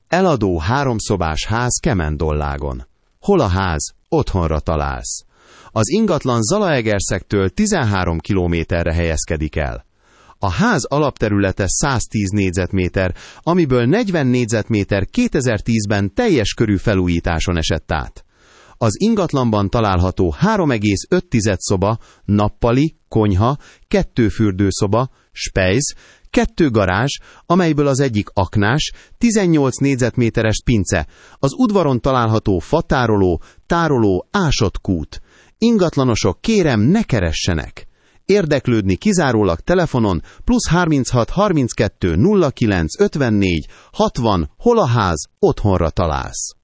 Eladó 3 szobás ház Kemendollágon. Hol a ház? Otthonra találsz. Az ingatlan Zalaegerszektől 13 kilométerre helyezkedik el. A ház alapterülete 110 négyzetméter, amiből 40 négyzetméter 2010-ben teljes körű felújításon esett át. Az ingatlanban található 3,5 szoba, nappali, konyha, 2 fürdőszoba, spejz, 2 garázs, amelyből az egyik aknás, 18 négyzetméteres pince, az udvaron található fatároló, tároló, ásott kút. Ingatlanosok, kérem, ne keressenek! Érdeklődni kizárólag telefonon +36 32 09 54 60, hol a ház, otthonra találsz.